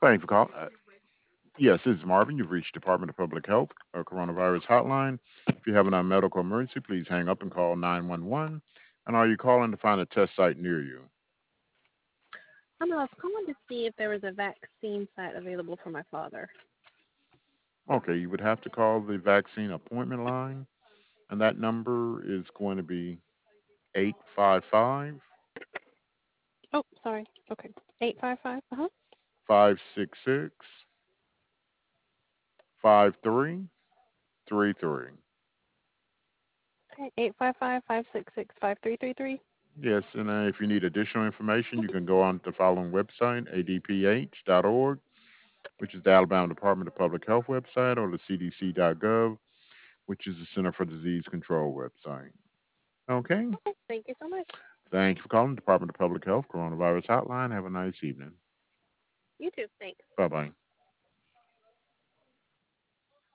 Thank you for calling. Yes, this is Marvin. You've reached Department of Public Health, coronavirus hotline. If you have a medical emergency, please hang up and call 911. And are you calling to find a test site near you? I was calling to see if there was a vaccine site available for my father. Okay, you would have to call the vaccine appointment line, and that number is going to be 855 Oh, sorry. Okay. 855. Uh huh. 566 5333. Okay. 855 566 5333. Yes, and if you need additional information, you can go on to the following website, adph.org, which is the Alabama Department of Public Health website, or the cdc.gov, which is the Center for Disease Control website. Okay. Okay. Thank you so much. Thank you for calling the Department of Public Health Coronavirus Hotline. Have a nice evening. You too. Thanks. Bye bye.